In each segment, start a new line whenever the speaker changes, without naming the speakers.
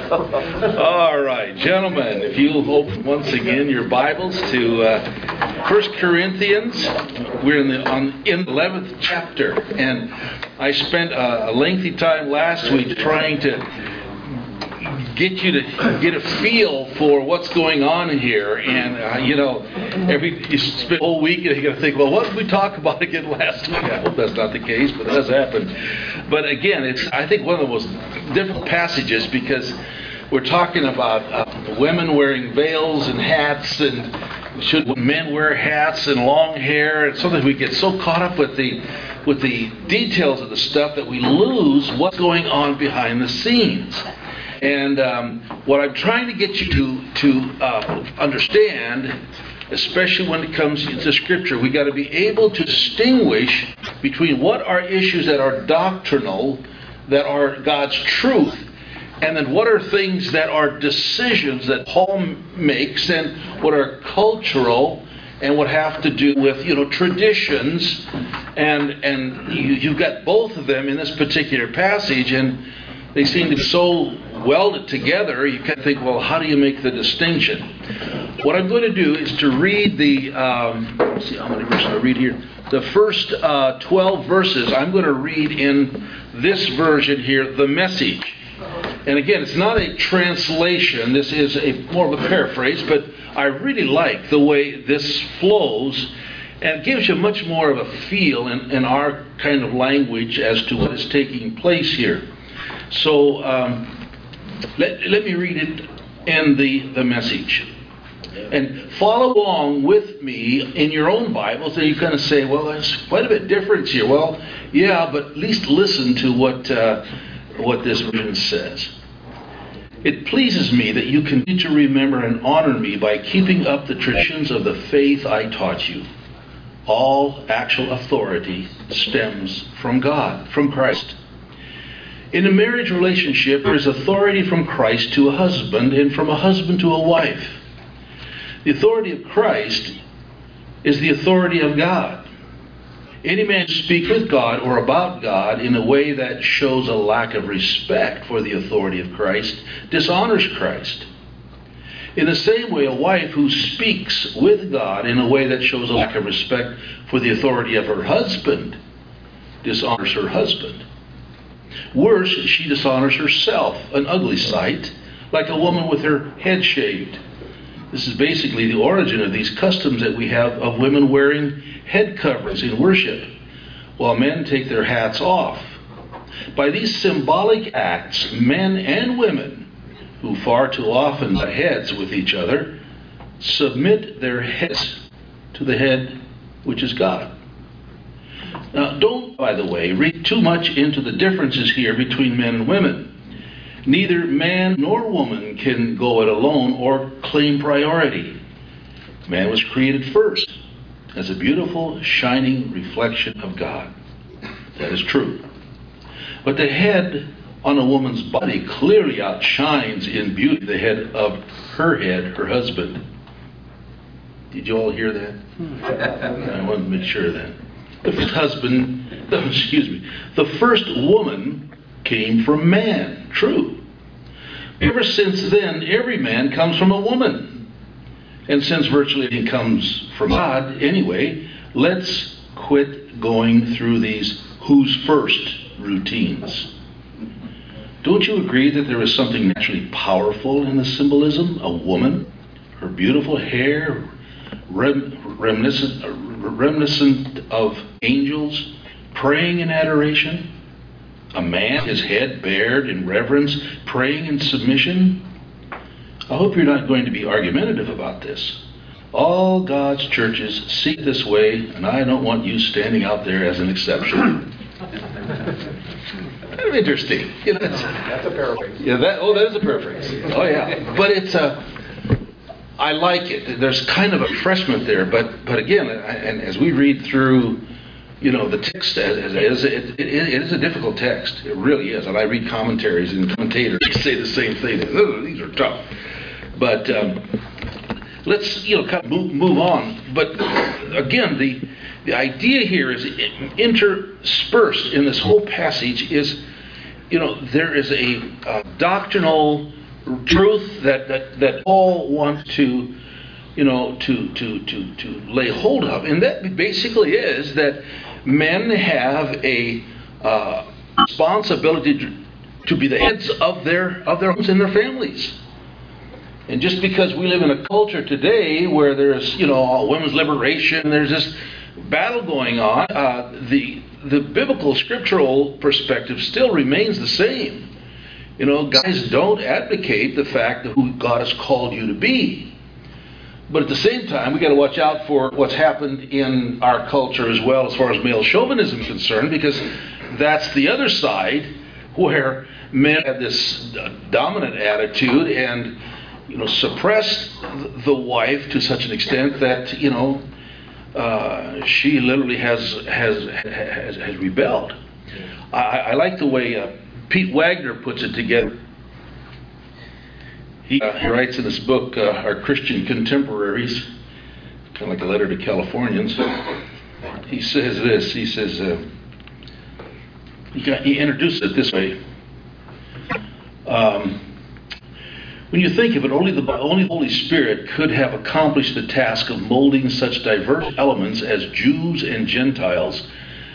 All right, gentlemen, if you'll open once again your Bibles to 1 Corinthians. We're in the 11th chapter, and I spent a lengthy time last week trying to get you to get a feel for what's going on here. And, you spend a whole week and you got to think, well, what did we talk about again last week? I hope that's not the case, but it does happen. But again, it's, I think, one of the most difficult passages because we're talking about women wearing veils and hats, and should men wear hats and long hair? And sometimes we get so caught up with the details of the stuff that we lose what's going on behind the scenes. And what I'm trying to get you to understand, especially when it comes to Scripture, we got to be able to distinguish between what are issues that are doctrinal, that are God's truth, and then what are things that are decisions that Paul makes, and what are cultural, and what have to do with traditions, and you've got both of them in this particular passage, and they seem to be so welded together, you can think, well, how do you make the distinction? What I'm going to do is to read let's see how many verses I read here. The first 12 verses, I'm going to read in this version here, the Message. And again, it's not a translation, this is more of a paraphrase, but I really like the way this flows, and it gives you much more of a feel in our kind of language as to what is taking place here. So let me read it in the Message. And follow along with me in your own Bibles, and you kind of say, well, there's quite a bit of difference here. Well, yeah, but at least listen to what this version says. It pleases me that you continue to remember and honor me by keeping up the traditions of the faith I taught you. All actual authority stems from God, from Christ. In a marriage relationship, there is authority from Christ to a husband and from a husband to a wife. The authority of Christ is the authority of God. Any man who speaks with God or about God in a way that shows a lack of respect for the authority of Christ dishonors Christ. In the same way, a wife who speaks with God in a way that shows a lack of respect for the authority of her husband dishonors her husband. Worse, she dishonors herself, an ugly sight, like a woman with her head shaved. This is basically the origin of these customs that we have of women wearing head coverings in worship, while men take their hats off. By these symbolic acts, men and women, who far too often butt heads with each other, submit their heads to the head, which is God. Now, don't, by the way, read too much into the differences here between men and women. Neither man nor woman can go it alone or claim priority. Man was created first as a beautiful, shining reflection of God. That is true. But the head on a woman's body clearly outshines in beauty the head of her husband. Did you all hear that? I wanted to make sure of that. The first woman came from man. True. Ever since then, every man comes from a woman. And since virtually everything comes from God anyway, let's quit going through these who's first routines. Don't you agree that there is something naturally powerful in the symbolism? A woman, her beautiful hair, reminiscent of angels, praying in adoration. A man, his head bared in reverence, praying in submission. I hope you're not going to be argumentative about this. All God's churches see it this way, and I don't want you standing out there as an exception. Kind of interesting.
That's a paraphrase.
Yeah, that is a paraphrase. Oh yeah, but it's I like it. There's kind of a refreshment there, but again, and as we read through, the text, it is a difficult text. It really is. And I read commentaries and commentators who say the same thing. These are tough. But let's kind of move on. But again, the idea here is interspersed in this whole passage is, there is a doctrinal truth that Paul wants to, to lay hold of, and that basically is that men have a responsibility to be the heads of their homes and their families. And just because we live in a culture today where there's, women's liberation, there's this battle going on, the biblical scriptural perspective still remains the same. Guys don't advocate the fact of who God has called you to be. But at the same time, we got to watch out for what's happened in our culture as well as far as male chauvinism is concerned, because that's the other side where men have this dominant attitude and suppress the wife to such an extent that she literally has rebelled. I like the way Pete Wagner puts it together. He writes in this book, Our Christian Contemporaries, kind of like a letter to Californians. He says this. He says he introduces it this way. When you think of it, only the Holy Spirit could have accomplished the task of molding such diverse elements as Jews and Gentiles,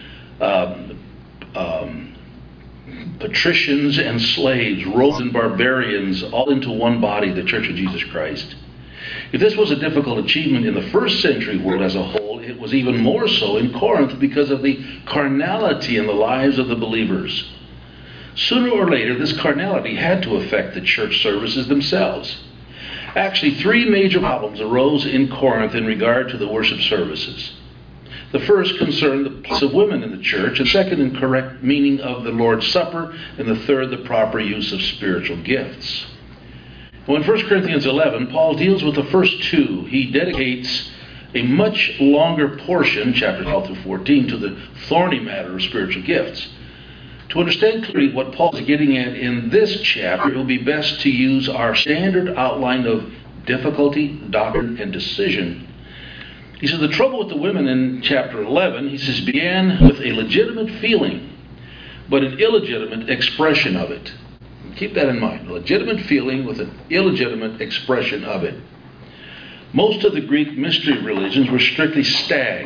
patricians and slaves, Romans and barbarians, all into one body, the Church of Jesus Christ. If this was a difficult achievement in the first century world as a whole, it was even more so in Corinth because of the carnality in the lives of the believers. Sooner or later, this carnality had to affect the church services themselves. Actually, three major problems arose in Corinth in regard to the worship services. The first concerned the place of women in the church, and second, incorrect meaning of the Lord's Supper, and the third, the proper use of spiritual gifts. Well, in 1 Corinthians 11, Paul deals with the first two. He dedicates a much longer portion, chapter 12 through 14, to the thorny matter of spiritual gifts. To understand clearly what Paul is getting at in this chapter, it will be best to use our standard outline of difficulty, doctrine, and decision. He says the trouble with the women in chapter 11, he says, began with a legitimate feeling, but an illegitimate expression of it. Keep that in mind. A legitimate feeling with an illegitimate expression of it. Most of the Greek mystery religions were strictly stag.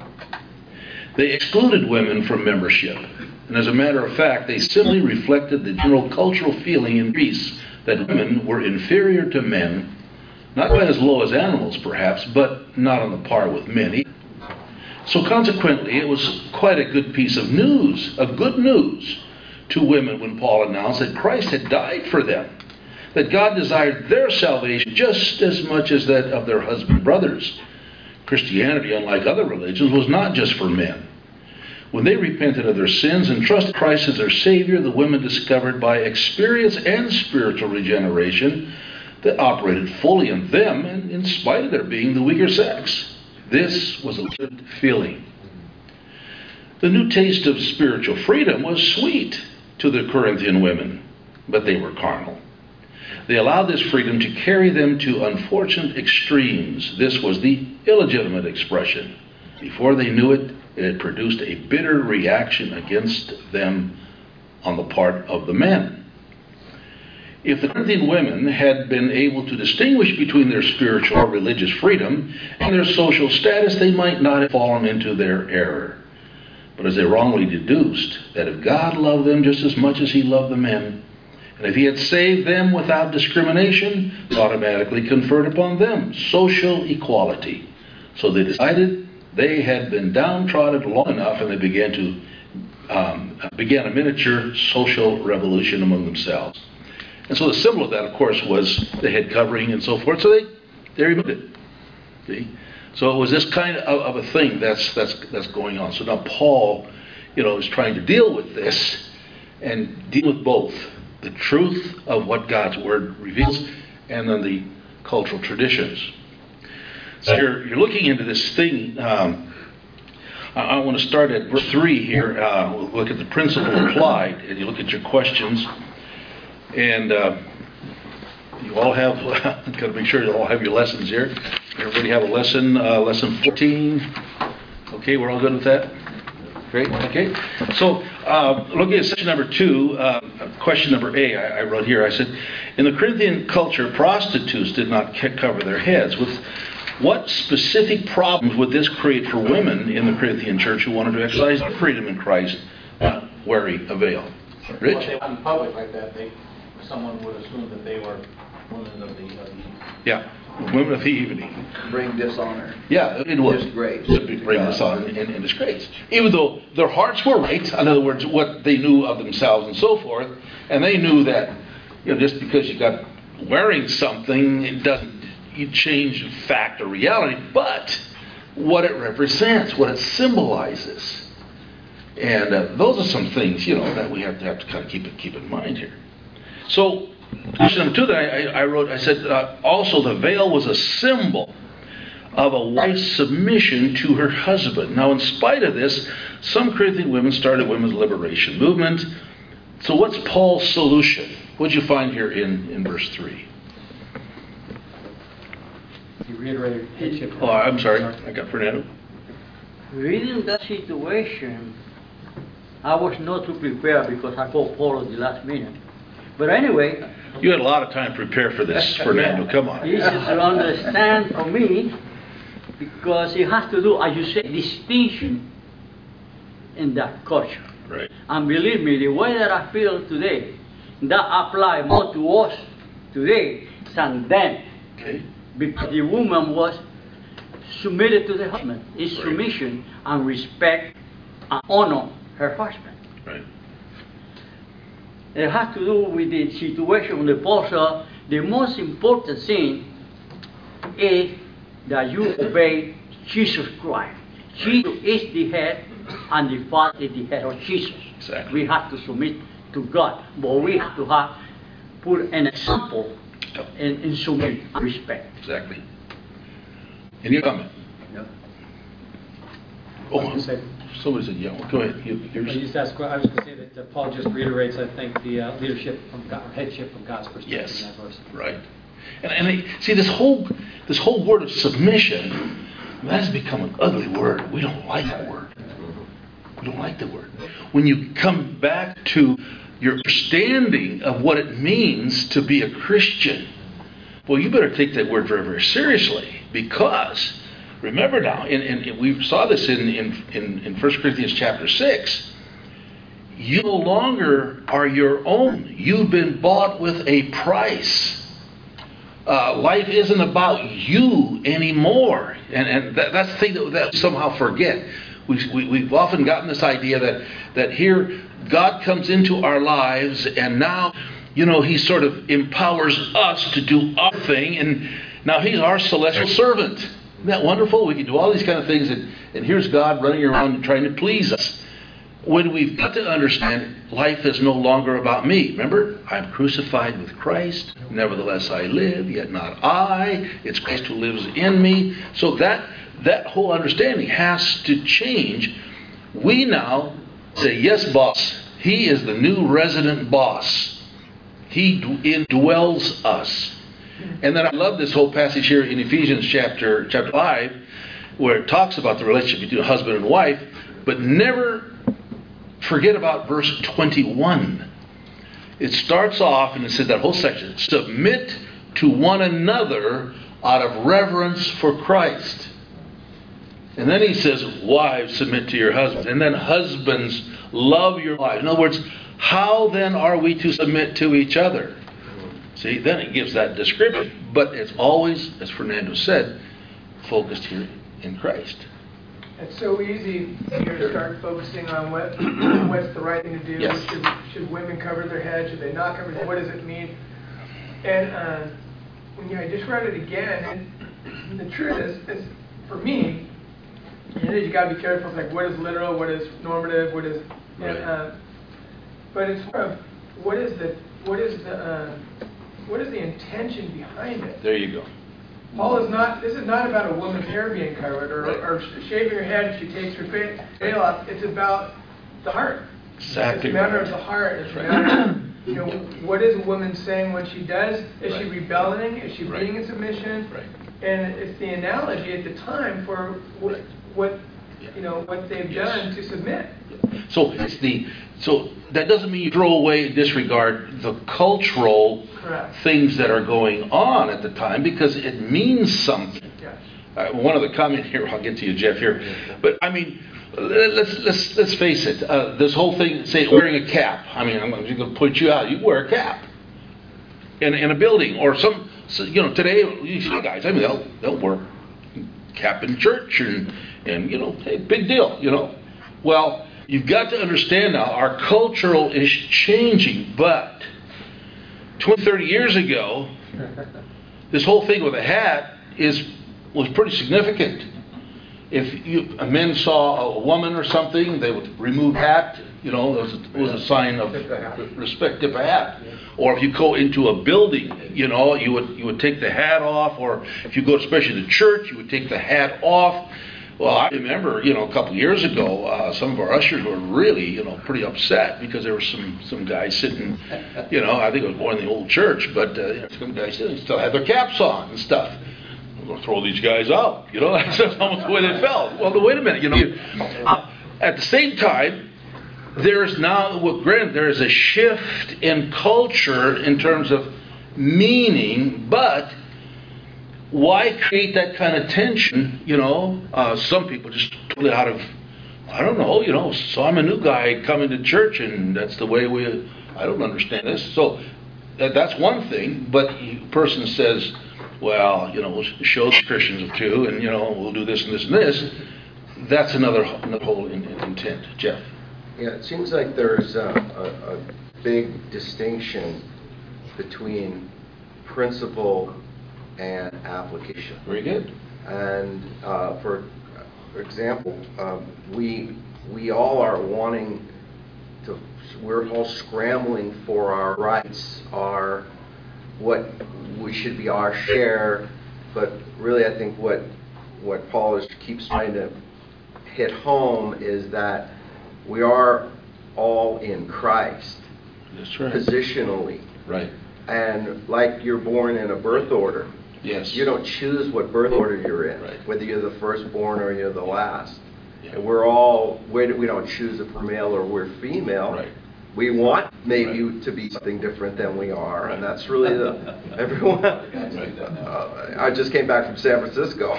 They excluded women from membership. And as a matter of fact, they simply reflected the general cultural feeling in Greece that women were inferior to men, not quite as low as animals perhaps, but not on the par with men. So consequently, it was quite a good piece of news, of good news to women when Paul announced that Christ had died for them, that God desired their salvation just as much as that of their husband brothers. Christianity, unlike other religions, was not just for men. When they repented of their sins and trusted Christ as their Savior, the women discovered by experience and spiritual regeneration that operated fully in them, and in spite of their being the weaker sex. This was a good feeling. The new taste of spiritual freedom was sweet to the Corinthian women, but they were carnal. They allowed this freedom to carry them to unfortunate extremes. This was the illegitimate expression. Before they knew it, it had produced a bitter reaction against them on the part of the men. If the Corinthian women had been able to distinguish between their spiritual or religious freedom and their social status, they might not have fallen into their error. But as they wrongly deduced that if God loved them just as much as he loved the men, and if he had saved them without discrimination, it automatically conferred upon them social equality. So they decided they had been downtrodden long enough, and they began a miniature social revolution among themselves. And so the symbol of that, of course, was the head covering and so forth. So they removed it. See? So it was this kind of a thing that's going on. So now Paul, is trying to deal with this and deal with both the truth of what God's Word reveals and then the cultural traditions. So you're looking into this thing. I want to start at verse 3 here. We'll look at the principle applied, and you look at your questions. And you all have, got to make sure you all have your lessons here. Everybody have a lesson, lesson 14. Okay, we're all good with that? Great. Okay. So, looking at section number 2, question number A, I wrote here. I said, in the Corinthian culture, prostitutes did not cover their heads. What specific problems would this create for women in the Corinthian church who wanted to exercise their freedom in Christ, not wearing a veil? Rich?
If they went in public like that, someone would assume that they were women of the evening.
Yeah. Women of the evening.
Bring dishonor.
Yeah, it would.
Disgrace.
Bring dishonor and disgrace. Even though their hearts were right, in other words, what they knew of themselves and so forth, and they knew that, just because you got wearing something, it doesn't change fact or reality, but what it represents, what it symbolizes. And those are some things, that we have to kind of keep in mind here. So, question number 2 that I wrote, I said, also the veil was a symbol of a wife's submission to her husband. Now, in spite of this, some Corinthian women started a women's liberation movement. So what's Paul's solution? What did you find here in verse 3?
He reiterated headship.
Oh, I'm sorry. I got Fernando.
Reading that situation, I was not too prepared because I called Paul at the last minute. But anyway,
You had a lot of time to prepare for this, Fernando. Come on.
easy to understand for me because it has to do, as you say, distinction in that culture.
Right.
And believe me, the way that I feel today, that applies more to us today than then.
Okay.
Because the woman was submitted to the husband. It's
Right.
submission and respect and honor her husband.
Right.
It has to do with the situation of the apostle. The most important thing is that you obey Jesus Christ. Jesus is the head, and the Father is the head of Jesus.
Exactly.
We have to submit to God, but we have to put an example in submission and respect.
Exactly. Any comment?
No.
Oh,
I was gonna say-
somebody said, yeah. Go ahead.
I was going to say that Paul just reiterates, I think, the leadership from God, headship from God's perspective
Yes.
in that verse.
Right. And see, this whole word of submission, that has become an ugly word. We don't like that word. We don't like the word. When you come back to your understanding of what it means to be a Christian, well, you better take that word very, very seriously, because remember now, and we saw this in 1 Corinthians chapter 6, you no longer are your own. You've been bought with a price. Life isn't about you anymore. And that's the thing that we somehow forget. We've often gotten this idea that here God comes into our lives, and now, He sort of empowers us to do our thing, and now He's our celestial servant. Isn't that wonderful? We can do all these kind of things, and here's God running around trying to please us. When we've got to understand, life is no longer about me. Remember, I'm crucified with Christ. Nevertheless I live, yet not I. It's Christ who lives in me. So that whole understanding has to change. We now say, yes, boss. He is the new resident boss. He indwells us. And then I love this whole passage here in Ephesians chapter 5, where it talks about the relationship between husband and wife, but never forget about verse 21. It starts off, and it says that whole section, submit to one another out of reverence for Christ. And then he says, wives, submit to your husbands. And then husbands, love your wives. In other words, how then are we to submit to each other? See, then it gives that description. But it's always, as Fernando said, focused here in Christ.
It's so easy here to start focusing on what's the right thing to do.
Yes.
Should women cover their head? Should they not cover their head? What does it mean? And when I just read it again, and the truth is for me, you got to be careful. It's like, what is literal? What is normative? What is
Right.
but it's sort of what is the intention behind it?
There you go.
Paul is not. This is not about a woman's hair being covered or shaving her head if she takes her veil off. It's about the heart.
Exactly.
It's a matter
right.
of the heart. It's a
Right.
matter of, what is a woman saying when she does? Is she
Right.
rebelling? Is she
Right.
being in submission?
Right.
And it's the analogy at the time for what you know, what they've done to submit.
So so that doesn't mean you throw away and disregard the cultural
Correct.
things that are going on at the time, because it means something.
Yes.
One other comment here, I'll get to you, Jeff, here. But I mean, let's face it. This whole thing, say wearing a cap. I mean, I'm going to point you out. You wear a cap in a building, or you know, today you see guys. I mean, they'll wear a cap in church, and you know, hey, big deal. You know, well, you've got to understand now. Our cultural is changing, but 20, 30 years ago, this whole thing with a hat was pretty significant. If a men saw a woman or something, they would remove hat. You know, it was a sign of respect, tip a hat. Or if you go into a building, you know, you would take the hat off. Or if you go especially to church, you would take the hat off. Well, I remember, you know, a couple of years ago, some of our ushers were really, you know, pretty upset because there were some guys sitting, you know, I think it was more in the old church, but some guys still had their caps on and stuff. We're going to throw these guys out, you know. That's almost the way they felt. Well, wait a minute, you know. At the same time, there is a shift in culture in terms of meaning, but why create that kind of tension, you know? Some people just totally out of, I don't know, you know, so I'm a new guy coming to church, and that's the way I don't understand this. So that's one thing, but a person says, well, you know, we'll show the Christians too, and, you know, we'll do this and this and this. That's another whole intent. Jeff?
Yeah, it seems like there's a big distinction between principle and application.
Very good.
And for example, we all are wanting to. We're all scrambling for our rights, what we should be our share. But really, I think what Paul keeps trying to hit home is that we are all in Christ.
That's right.
Positionally.
Right.
And like you're born in a birth order.
Yes.
You don't choose what birth order you're in,
right.
Whether you're the firstborn or you're the last.
Yeah.
And we don't choose if we're male or we're female.
Right.
We want maybe to be something different than we are,
right.
And that's really everyone. I just came back from San Francisco.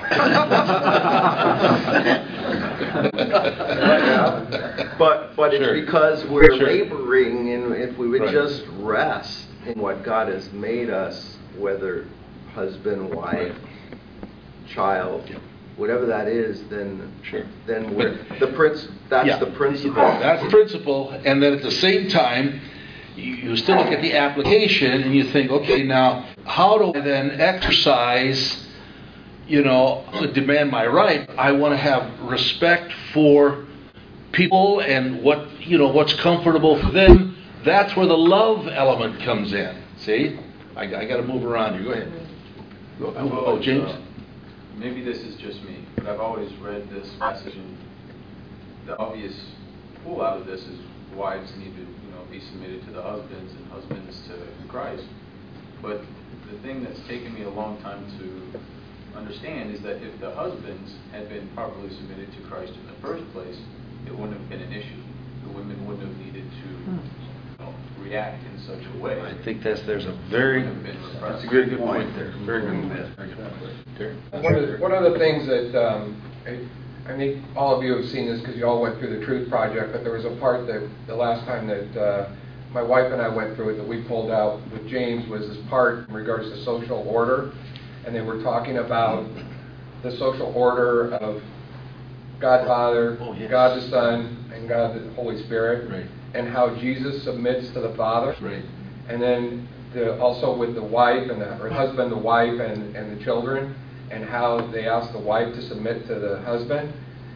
But it's
Sure.
because we're
Sure.
laboring, and if we would
Right.
just rest in what God has made us, whether husband, wife, child,
Yep.
whatever that is, then
Sure.
then we're
But-
the that's
Yeah.
the principle.
That's the principle, and then at the same time, you still look at the application and you think, okay, now how do I then exercise, you know, demand my right? I want to have respect for people and what's comfortable for them. That's where the love element comes in. See, I got to move around here. Go ahead. Oh, James.
Maybe this is just me, but I've always read this passage, and the obvious pull out of this is wives need to, be submitted to the husbands, and husbands to Christ. But the thing that's taken me a long time to understand is that if the husbands had been properly submitted to Christ in the first place, it wouldn't have been an issue. The women wouldn't have needed to react in such a way.
I think there's a very good point there. Very good point.
One of the things that I think all of you have seen this because you all went through the Truth Project, but there was a part that the last time that my wife and I went through it that we pulled out with James was this part in regards to social order, and they were talking about the social order of God Father, God the Son, and God the Holy Spirit,
right.
And how Jesus submits to the Father,
right.
And then also with the wife and or husband, the wife, and the children, and how they ask the wife to submit to the husband,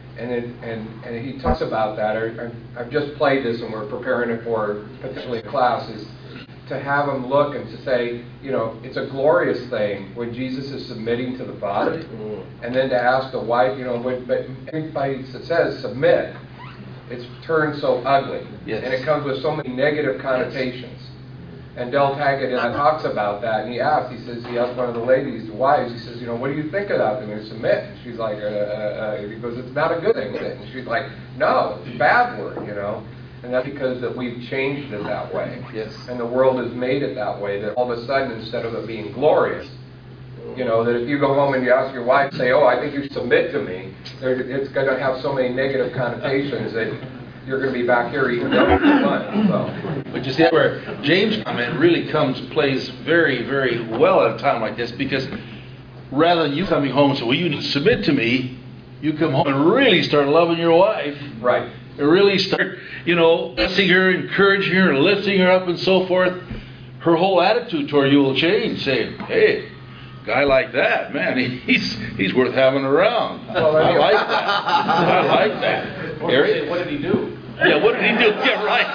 and he talks about that. I've just played this, and we're preparing it for potentially a class. Is to have them look and to say, it's a glorious thing when Jesus is submitting to the Father, and then to ask the wife, but everybody that says submit, it's turned so ugly,
yes.
And it comes with so many negative connotations. And Del Taggett talks about that, and he asked one of the ladies, wives, he says, what do you think of that? They're going to submit. And she's like, he goes, it's not a good thing. And she's like, no, it's a bad word, And that's because that we've changed it that way.
Yes.
And the world has made it that way, that all of a sudden, instead of it being glorious, that if you go home and you ask your wife, say, I think you submit to me, it's going to have so many negative connotations that you're going to be back here eating dinner for lunch. So.
But you see where James' comment really plays very, very well at a time like this, because rather than you coming home and say, well, you need to submit to me, you come home and really start loving your wife.
Right.
And really start, blessing her, encouraging her, lifting her up and so forth. Her whole attitude toward you will change, saying, hey, guy like that, man, he's worth having around. I like that. I like that. Gary?
What did he do?
Yeah, what did he do? Yeah, right.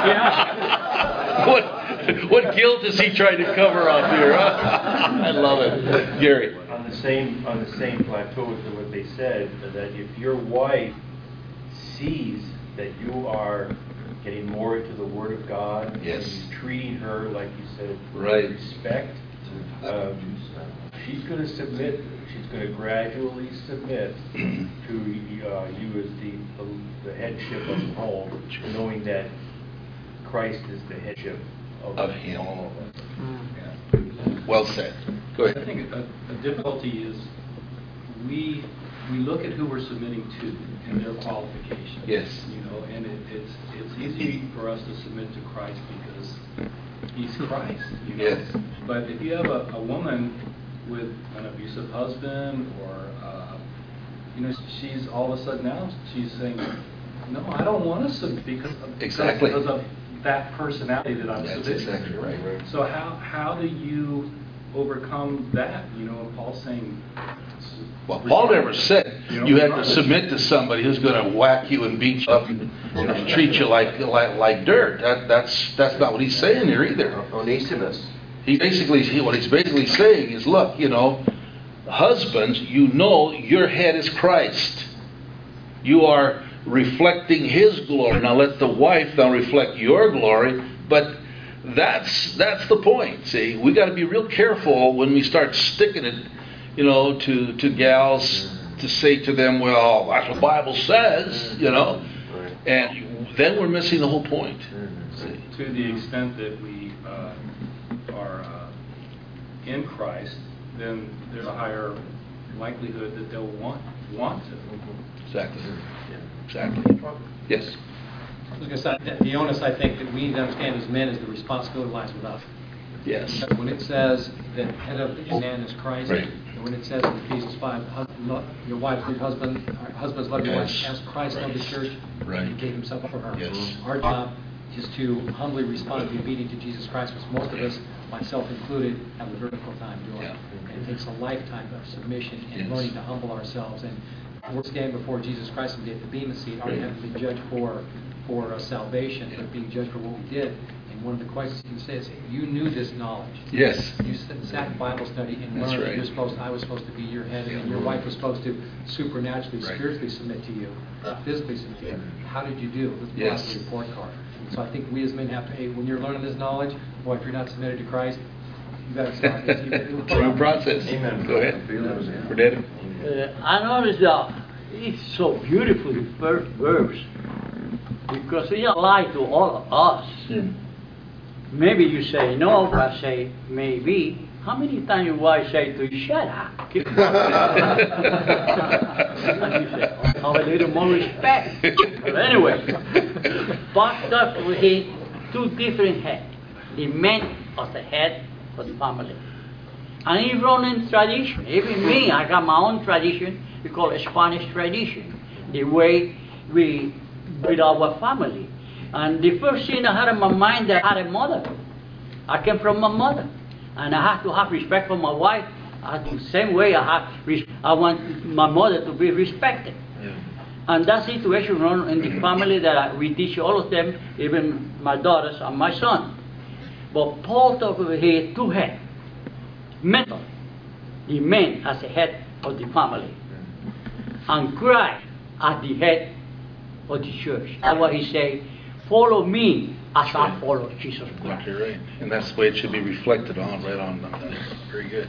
Yeah. What guilt is he trying to cover up here? I love it. Gary.
On the same plateau with what they said, that if your wife sees that you are getting more into the Word of God,
yes,
and treating her, like you said,
right,
with respect, she's going to submit. She's going to gradually submit to you as the headship of the home, knowing that Christ is the headship of
him.
All of us.
Yeah. Well said. Go ahead.
I think a difficulty is we look at who we're submitting to and their qualifications.
Yes.
And it's easy for us to submit to Christ because He's Christ.
Yes.
But if you have a woman with an abusive husband, or she's all of a sudden now she's saying, no, I don't want to submit because of that personality that I'm submitting.
That's exactly right.
So how do you overcome that? Paul's saying.
Well, Paul never said you had to submit to somebody who's going to whack you and beat you up and treat you like dirt. That's not what he's saying here either.
Onesimus.
What he's basically saying is, look, husbands, your head is Christ. You are reflecting His glory. Now let the wife now reflect your glory. But that's the point. See, we got to be real careful when we start sticking it, to gals, to say to them, well, that's what the Bible says, and then we're missing the whole point.
To the extent that we are in Christ, then there's a higher likelihood that they'll want to.
Exactly. Exactly. Yes.
I was going to say that the onus, I think, that we need to understand as men is the responsibility lies with us.
Yes.
When it says that head of the man is Christ,
right,
and when it says in Ephesians 5, your wives love your husband, husbands love your wives, as Christ loved the church,
right,
He gave Himself up for her.
Yes.
Our job is to humbly respond, be obedient to Jesus Christ, which most of us, myself included, have a very difficult time doing.
Yeah.
And it takes a lifetime of submission and
yes,
learning to humble ourselves. And we're standing before Jesus Christ and be at the Bema seat, already having been judged for salvation, but being judged for what we did. And one of the questions you say is, you knew this knowledge.
Yes.
You sat in Bible study and
That's
learned
right,
that I was supposed to be your head, and your wife was supposed to supernaturally,
right,
spiritually submit to you, physically submit to you. How did you do? Let's
yes,
provide the report card. So I think we as men have to, hey, when you're learning this knowledge, boy, if you're not submitted to Christ, you got to start this.
It's a process.
Amen.
Go ahead. Fernando.
I noticed that it's so beautiful, the first verse, because it applies to all of us.
Yeah.
Maybe you say no, but I say maybe. How many times your wife say to you, shut up? Keep quiet. And you say, have a little more respect. But anyway, Pastor he two different heads. The man was the head of the family. And even in tradition, even me, I got my own tradition. We call it Spanish tradition. The way we with our family. And the first thing I had in my mind, that I had a mother. I came from my mother. And I have to have respect for my wife. The same way I want my mother to be respected.
Yeah.
And that situation run in the family that we teach all of them, even my daughters and my son. But Paul talked over here two heads. Mental. The man as the head of the family. And Christ as the head of the church. That's why he said, follow me as I follow Jesus Christ.
Exactly right. And that's the way it should be reflected on, right on. Very good.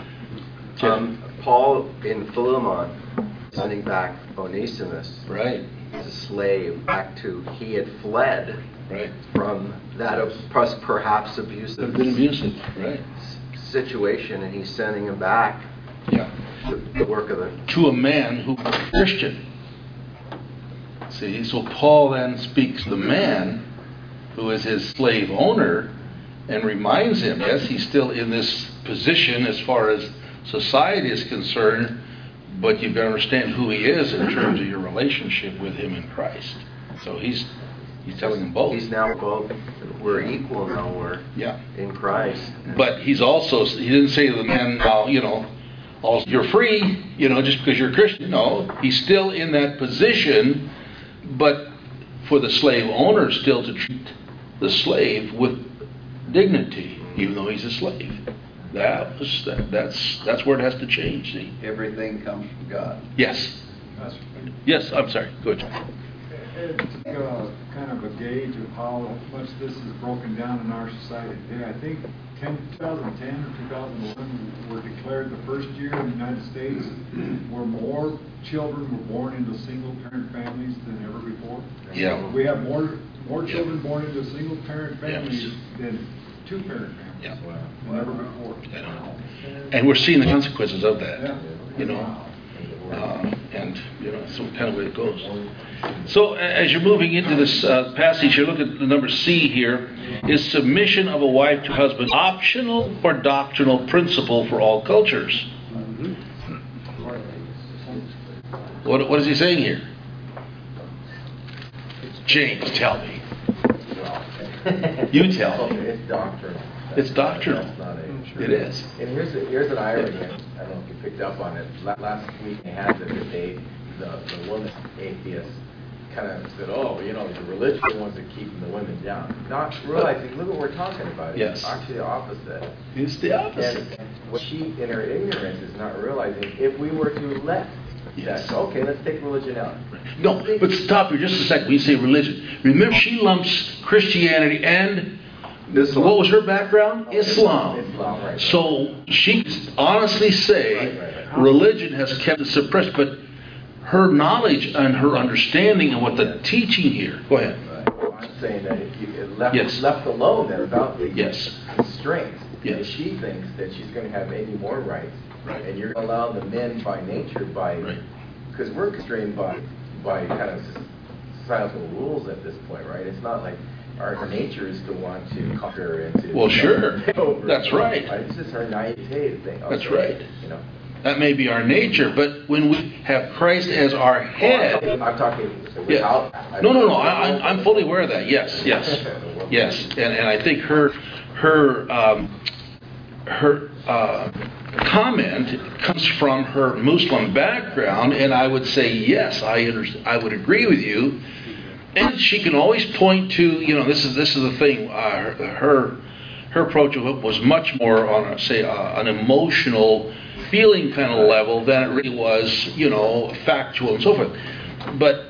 Paul in Philemon, sending back Onesimus,
Right.
as a slave, back to, he had fled
Right.
from that perhaps abusive
Have been abusive. Right.
situation, and he's sending him back
Yeah.
to the work of the...
To a man who was a Christian. See, so Paul then speaks to the man who is his slave owner and reminds him, yes, he's still in this position as far as society is concerned, but you've got to understand who he is in terms of your relationship with him in Christ. So he's telling them both.
He's now both, we're equal now, we're
Yeah.
in Christ.
But he didn't say to the man, you're free, just because you're a Christian. No, he's still in that position, but for the slave owner still to treat the slave with dignity, even though he's a slave. That's where it has to change, see?
Everything comes from God.
Yes. Yes, I'm sorry. Go ahead, John.
It's kind of a gauge of how much this is broken down in our society today. I think 2010 or 2011 were declared the first year in the United States where more children were born into single-parent families than ever before.
Yeah.
We have more children born into single-parent families than two-parent families
Yeah.
than ever before.
And we're seeing the consequences of that.
Yeah.
So kind of way it goes. So as you're moving into this passage, you look at the number C here. Is submission of a wife to husband optional or doctrinal principle for all cultures? What is he saying here? James, tell me. You tell me.
It's doctrinal.
It's doctrinal.
That's not a...
It is.
And here's an irony. I don't know if you picked up on it. Last week they had the debate. The woman atheist kind of said, the religious ones are keeping the women down. Not realizing, look what we're talking about.
Yes.
It's actually the opposite.
It's the opposite.
And what she, in her ignorance, is not realizing, if we were to let that, okay, let's take religion out.
No, but stop here just a second. When you say religion, remember she lumps Christianity and
Islam.
What was her background? Islam.
Islam, right.
So she could honestly say
Right.
religion has kept it suppressed, but her knowledge and her understanding and what the teaching here. Go ahead.
I'm saying that if you
Yes.
left alone then without the
Yes.
constraints,
Yes.
if she thinks that she's going to have any more rights,
Right.
and you're allowing the men by nature,
Right.
because we're constrained by kind of societal rules at this point, right? It's not like our nature is to want to conquer and to...
Well, sure.
take over.
That's right.
It's just our naivete to think, okay,
That's right.
you know.
That may be our nature, but when we have Christ as our head.
I'm talking
Yeah.
without...
No. I'm fully aware of that. Yes. And I think her comment comes from her Muslim background, and I would say yes, I would agree with you. And she can always point to, this is the thing. Her approach of it was much more on an emotional feeling kind of level than it really was, factual and so forth. But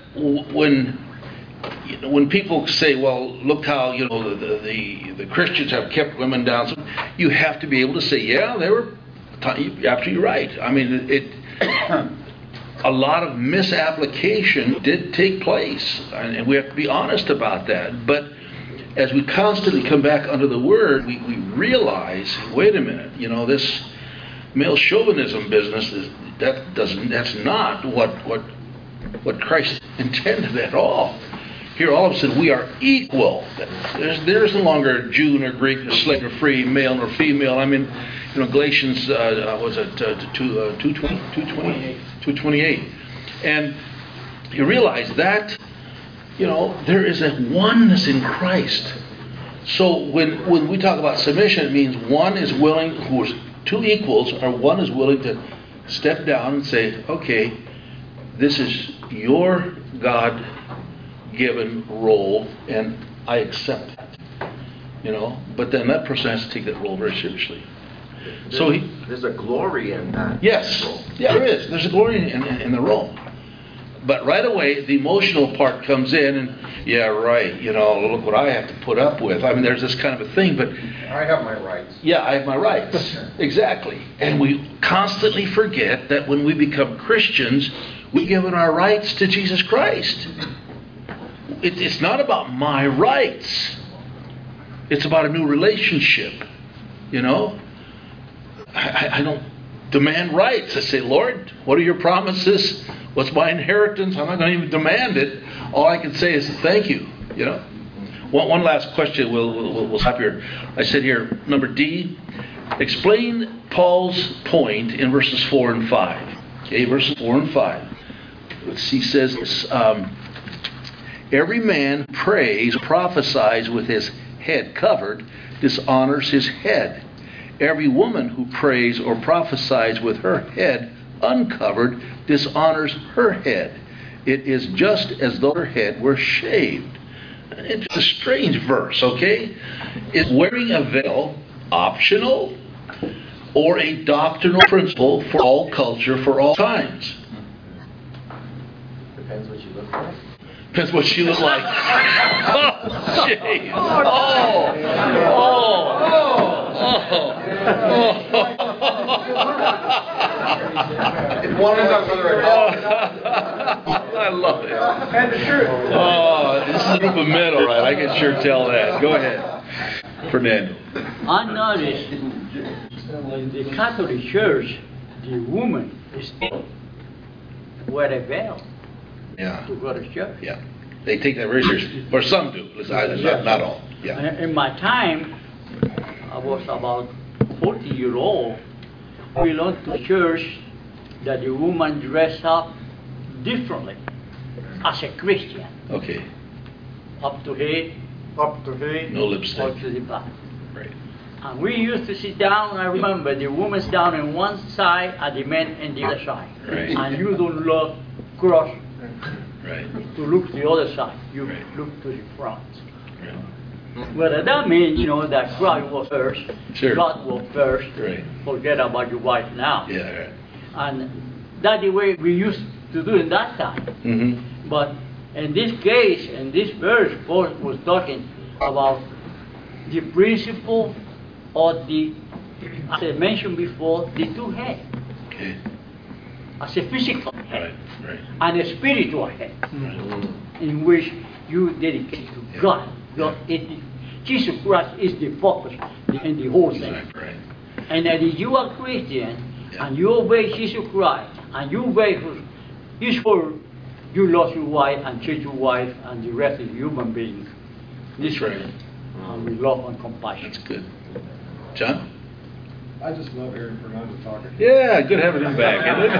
when people say, well, look how the Christians have kept women down, so you have to be able to say, yeah, they were absolutely right. I mean, a lot of misapplication did take place, and we have to be honest about that. But as we constantly come back under the Word, we realize, wait a minute, this male chauvinism business that's not what Christ intended at all. Here, all of a sudden, we are equal. There's no longer Jew nor Greek, nor slave nor free, male nor female. I mean, Galatians was it 2:28, and you realize that there is a oneness in Christ. So when we talk about submission, it means one is willing, two equals, or one is willing to step down and say, okay, this is your God-given role, and I accept it. But then that person has to take that role very seriously.
There's a glory in that.
Yes.
role.
Yeah, there is. There's a glory in the role. But right away, the emotional part comes in, and yeah, right, look what I have to put up with. I mean, there's this kind of a thing, but
I have my rights.
yeah, I have my rights. Exactly. And we constantly forget that when we become Christians, we've given our rights to Jesus Christ. It's not about my rights. It's about a new relationship. I don't demand rights. I say, Lord, what are your promises? What's my inheritance? I'm not going to even demand it. All I can say is thank you. One last question. We'll stop here. I said here, number D, explain Paul's point in verses 4 and 5. Okay, verses 4 and 5. He says this, every man prays, prophesies with his head covered, dishonors his head. Every woman who prays or prophesies with her head uncovered dishonors her head. It is just as though her head were shaved. It's a strange verse, okay? Is wearing a veil optional or a doctrinal principle for all culture, for all times?
Depends what you look like.
Depends what she looks like. Oh, jeez.
One is on the
I love it.
And the truth.
Oh, this is a group of men, all right. I can sure tell that. Go ahead, Fernando.
I noticed in the Catholic Church, the woman still wear a veil
Yeah.
to go to church.
Yeah. They take that very seriously. Or some do. Not all. Yeah.
In my time, I was about 40-year-old. We belonged to a church that the woman dressed up differently as a Christian.
Okay.
Up to here,
No
or
lipstick.
to the back.
Right.
And we used to sit down, I remember, the woman's down on one side and the men on the other side.
Right.
And you don't look cross
Right.
to look to the other side. You
Right.
look to the front.
Right.
Well, that means, that Christ was first,
Sure.
God was first.
Right.
Forget about your wife now.
Yeah. Right.
And that's the way we used to do in that time.
Mm-hmm.
But in this case, in this verse, Paul was talking about the principle of the, as I mentioned before, the two heads.
Okay.
As a physical head
Right. Right.
and a spiritual head,
Right.
in which you dedicate to
Yeah.
God. Jesus Christ is the focus in the whole thing.
Exactly. Right.
And that if you are Christian
Yeah.
and you obey Jesus Christ and you obey His word, you lost your wife and treat your wife and the rest of the human beings. This
That's right.
way, and with love and compassion.
That's good. John?
I just love hearing Fernando talking.
Yeah, good having him back, isn't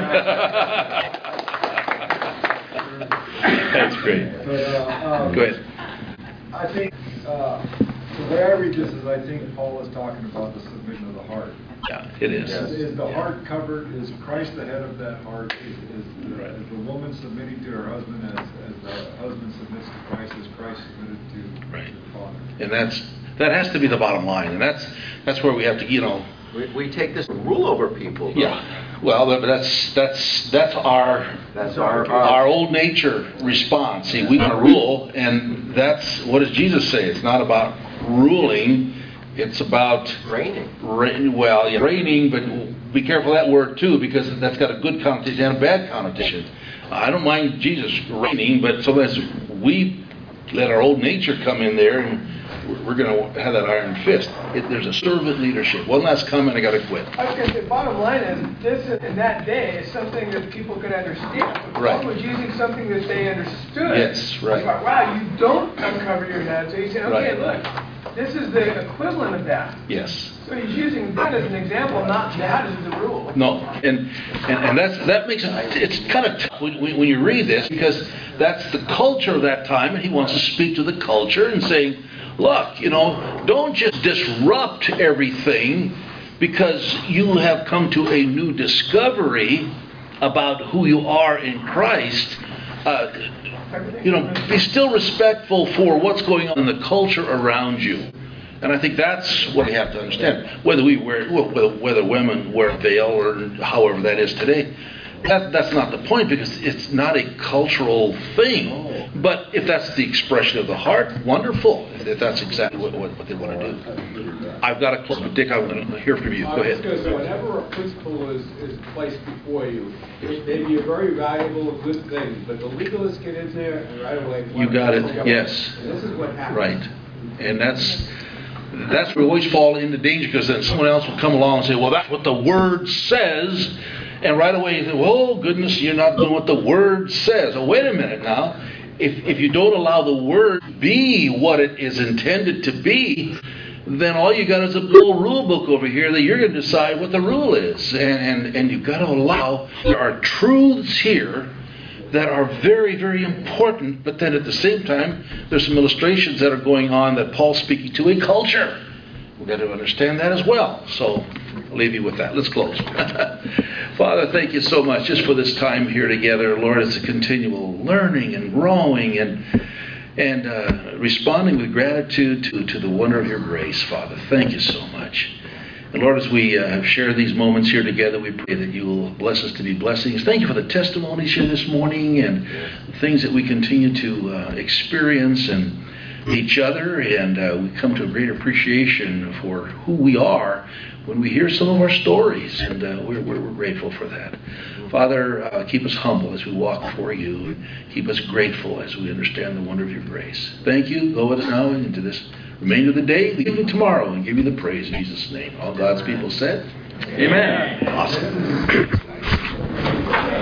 it? That's great.
But,
Go ahead.
I think, the way I read this is I think Paul is talking about the submission of the heart.
Yeah, it is.
Is the heart covered? Is Christ the head of that heart?
Right.
Is the woman submitting to her husband as the husband submits to Christ, as Christ submitted to
Right.
the Father?
And that has to be the bottom line, and that's where we have to,
We take this to rule over people. though.
Yeah. Well, that's our
That's our
our old nature response. See, we want to rule, and that's what does Jesus say? It's not about ruling. It's about
Reigning.
reigning, but be careful of that word too, because that's got a good connotation and a bad connotation. I don't mind Jesus reigning, but sometimes we let our old nature come in there, and we're going to have that iron fist. There's a servant leadership. One last comment, I got to quit.
I was going to say, bottom line is, this in that day is something that people could understand.
Right.
Paul was using something that they understood.
Yes, right.
Like, wow, you don't uncover your head. So he's saying, okay,
Right.
look, this is the equivalent of that.
Yes.
So he's using that as an example, not that as the rule.
No, and that makes it's kind of tough when you read this, because that's the culture of that time, and he wants to speak to the culture and saying, look, don't just disrupt everything because you have come to a new discovery about who you are in Christ. Be still respectful for what's going on in the culture around you. And I think that's what we have to understand. Whether women wear a veil or however that is today, That's not the point, because it's not a cultural thing. But if that's the expression of the heart, wonderful. If that's exactly what they want to do. I've got to close, but Dick, I want to hear from you. Go
I was
ahead.
going to say, whenever a principle is placed before you, it may be a very valuable, good thing, but the legalists get in there and right away.
You got it, yes.
And this is what happens.
Right. And that's where we always fall into danger, because then someone else will come along and say, well, that's what the Word says. And right away you think, well, goodness, you're not doing what the Word says. Oh, wait a minute now. If you don't allow the Word to be what it is intended to be, then all you got is a little rule book over here that you're going to decide what the rule is. And you've got to allow, there are truths here that are very, very important, but then at the same time, there's some illustrations that are going on that Paul's speaking to a culture. We've got to understand that as well. So I'll leave you with that. Let's close. Father, thank you so much just for this time here together. Lord, it's a continual learning and growing and responding with gratitude to the wonder of your grace, Father. Thank you so much. And Lord, as we share these moments here together, we pray that you will bless us to be blessings. Thank you for the testimonies here this morning and the things that we continue to experience and each other. And we come to a great appreciation for who we are when we hear some of our stories. And we're grateful for that. Father, keep us humble as we walk before you. Keep us grateful as we understand the wonder of your grace. Thank you. Go with us now into this remainder of the day, even tomorrow, and give you the praise in Jesus' name. All God's people said, Amen. Awesome.